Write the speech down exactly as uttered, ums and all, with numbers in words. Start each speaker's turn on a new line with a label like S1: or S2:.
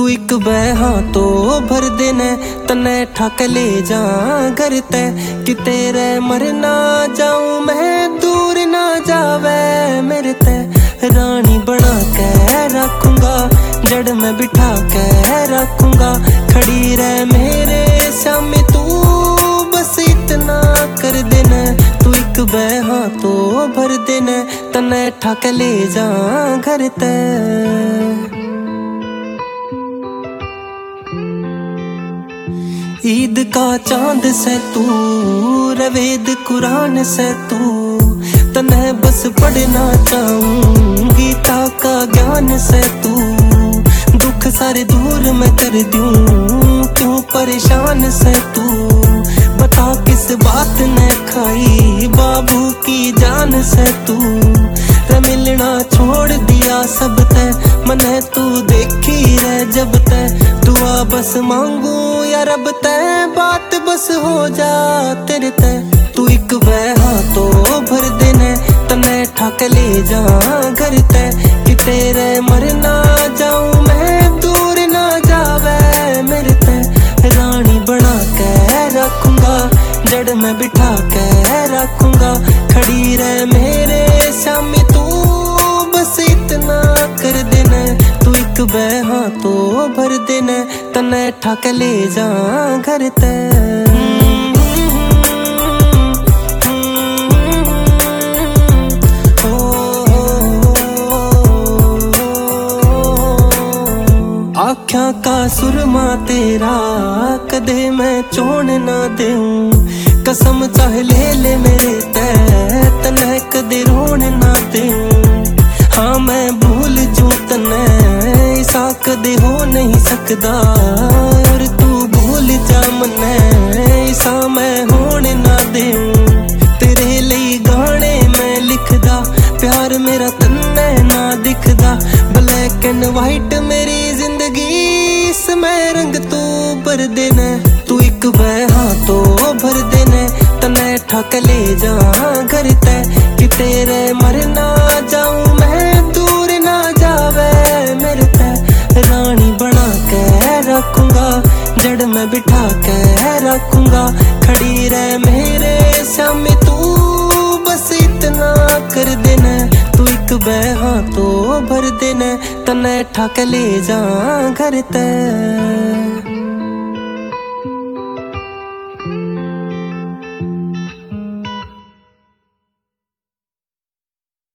S1: तू एक बहा तो भर देने तने ठक ले जा घर ते कि तेरे मर ना जाऊं मैं दूर ना जावे मेरे ते रानी बना के रखूंगा जड़ में बिठा के रखूंगा खड़ी रह मेरे सामने तू बस इतना कर देना तू एक बहा तो भर देना तने ठक ले जा घर ते। ईद का चांद से तू रवेद कुरान से तू तन्हे बस पढ़ना चाहूं गीता का ज्ञान से तू दुख सारे दूर मैं कर दूं क्यों परेशान से तू बता किस बात ने खाई बाबू की जान से तू ते मिलना छोड़ दिया सब ते मने तू देखी रह जब ते दुआ बस मांगू या रब ते बात बस हो जा तेरे ते तू एक बहा तो भर देने तने ठक ले जा घर ते कि तेरे मर ना जाऊं मैं दूर ना जावे मेरे ते रानी बना के रखूंगा जड़ में बिठा के रखूंगा खड़ी रह मेरे सामने तू बस इतना कर देना तू एक बहा तो भर देना तने ठक ले जा घर ते। आख्या का सुरमा तेरा कदे मैं चोण ना देऊं कसम चाहे ले ले मेरे ते तने कदे रोन ना देऊं हाँ मैं भूल जूं तने ऐसा कदे हो नहीं सकदा और तू भूल जा मने ऐसा मैं होने ना देऊं तेरे लिए गाने मैं लिखदा प्यार मेरा तन्ने ना दिखदा ब्लैक एंड वाइट मेरी जिंदगी इसमें रंग तू भर देना तू एक बहा तो भर देना तने ठक ले जा घर ते कि तेरे मर ना जाऊं मैं दूर ना जावे मेरे ते रानी बना के रखूंगा जड़ में बिठा के रखूंगा खड़ी रह मेरे सामने तू बस इतना कर देना तू एक बहा तो भर देना तने ठक ले जा घर ते।